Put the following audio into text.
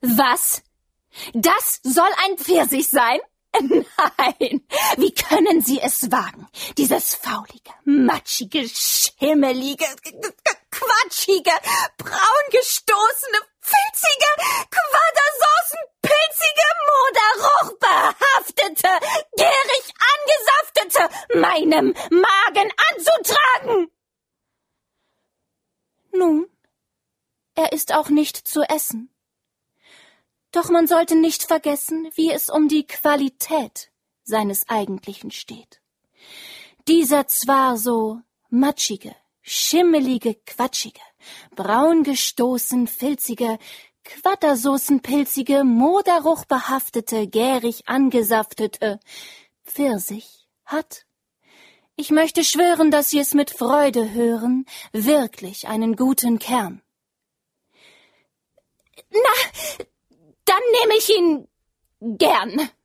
Was? Das soll ein Pfirsich sein? Nein, wie können Sie es wagen, dieses faulige, matschige, schimmelige, quatschige, braungestoßene, filzige, quadersoßenpilzige, moderuchbehaftete, gärig angesaftete meinem Magen anzutragen? Nun, er ist auch nicht zu essen. Doch man sollte nicht vergessen, wie es um die Qualität seines Eigentlichen steht. Dieser zwar so matschige, schimmelige, quatschige, braungestoßen, filzige, quattersoßenpilzige, moderuchbehaftete, gärig angesaftete Pfirsich hat. Ich möchte schwören, dass Sie es mit Freude hören, wirklich einen guten Kern. Na, dann nehme ich ihn gern.